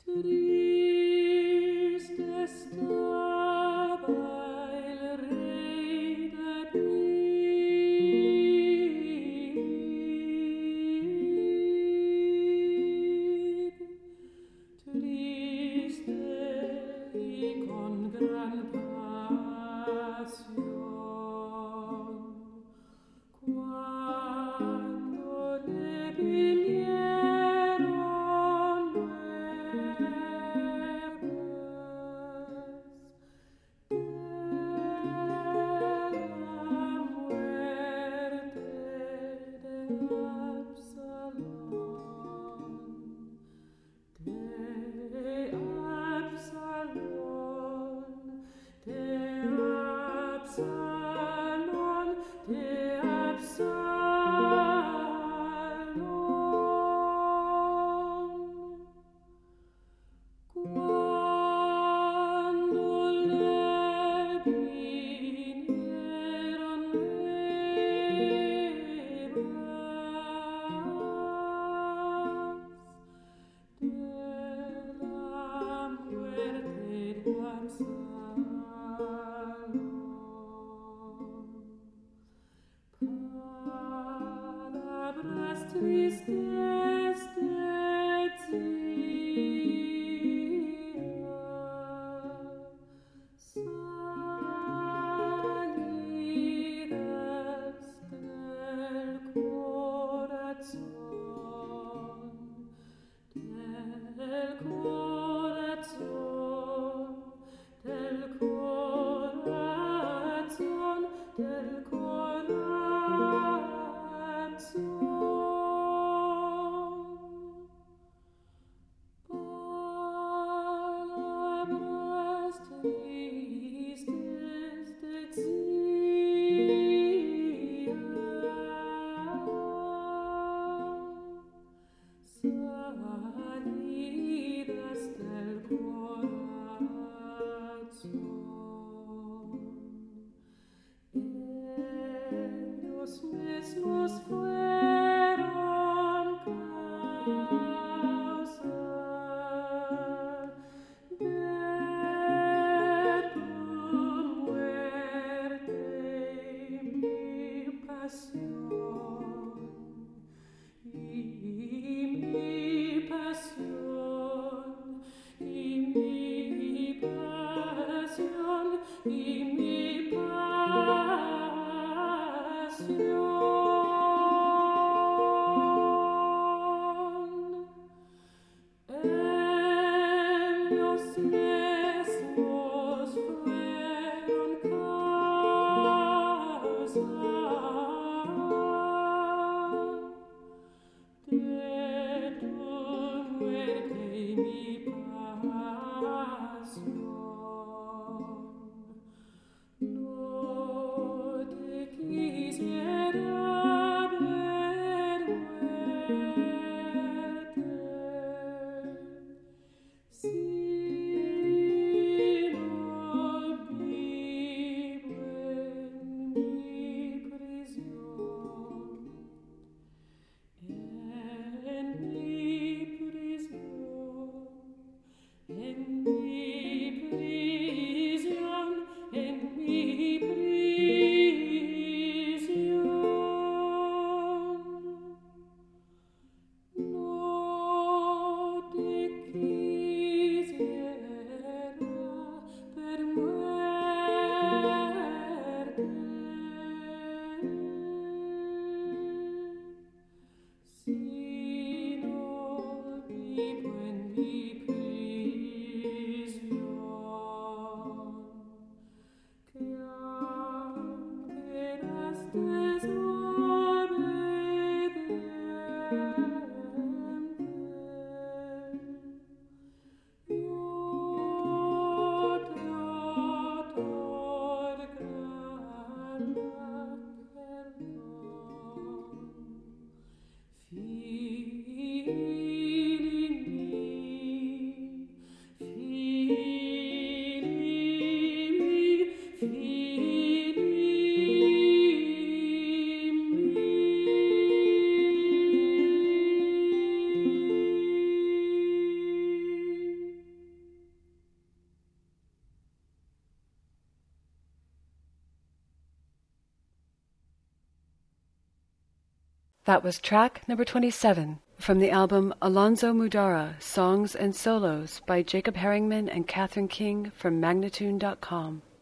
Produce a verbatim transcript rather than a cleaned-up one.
Triste stava il re David, triste y con gran pasión, cuando le vinieron nuevas de la muerte de Absalón, de Absalón, de Absalón, de Absalón. Cuando le vinieron nuevas de la muerte de Absalón, palabras tristes decía, salidas del corazón, del corazón, del corazón, del corazón. Palabras tristes decía, salidas del corazón. Ellos mismos fueron causa de tu muerte y mi pasión, y mi pasión, y mi pasión, y mi pasión. Ellos mismos fueron causa de tu muerte y mi pasión. No te quisiera ver muerte, sino vivo en mi prisión, en mi prisión, en mi prisión, en mi prisión. No te quisiera ver muerte, sino vivo en mi prisión, que aunque eras desobediente, yo te otorgará perdón. Fili That was track number twenty-seven from the album Alonzo Mudara, Songs and Solos by Jacob Herringman and Catherine King from Magnatune dot com.